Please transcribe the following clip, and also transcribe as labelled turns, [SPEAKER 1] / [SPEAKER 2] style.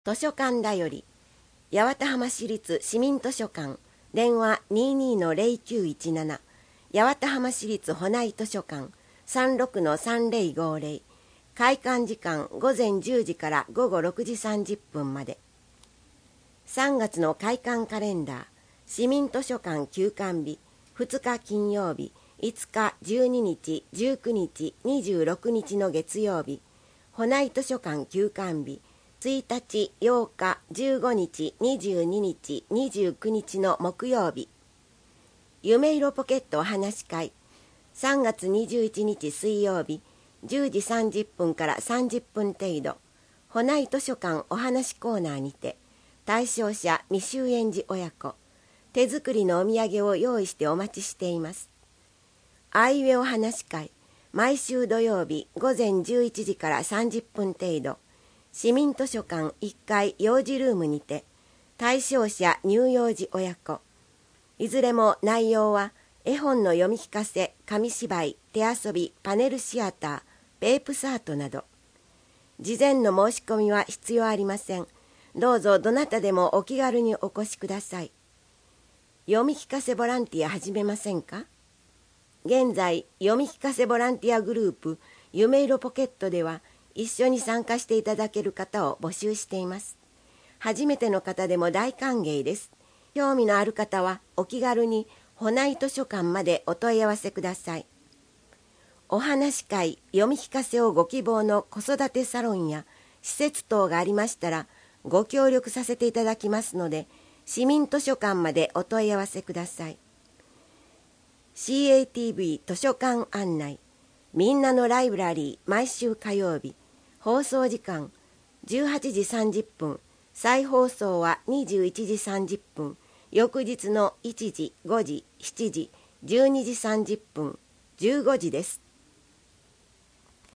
[SPEAKER 1] 図書館だより八幡浜市立市民図書館電話 22-0917 八幡浜市立保内図書館 36-3050 開館時間午前10時から午後6時30分まで。3月の開館カレンダー市民図書館休館日2日金曜日5日12日19日26日の月曜日、保内図書館休館日1日8日15日22日29日の木曜日。夢色ポケットお話し会3月21日水曜日10時30分から30分程度、保内図書館お話コーナーにて対象者未就園児親子手作りのお土産を用意してお待ちしています。あいうえお話会毎週土曜日午前11時から30分程度、市民図書館1階幼児ルームにて対象者乳幼児親子、いずれも内容は絵本の読み聞かせ、紙芝居、手遊び、パネルシアター、ペープサートなど。事前の申し込みは必要ありません。どうぞどなたでもお気軽にお越しください。読み聞かせボランティア始めませんか？現在、読み聞かせボランティアグループ夢色ポケットでは一緒に参加していただける方を募集しています。初めての方でも大歓迎です。興味のある方はお気軽に保内図書館までお問い合わせください。お話し会、読み聞かせをご希望の子育てサロンや施設等がありましたらご協力させていただきますので、市民図書館までお問い合わせください。CATV 図書館案内みんなのライブラリー毎週火曜日、放送時間18時30分、再放送は21時30分、翌日の1時、5時、7時、12時30分、15時です。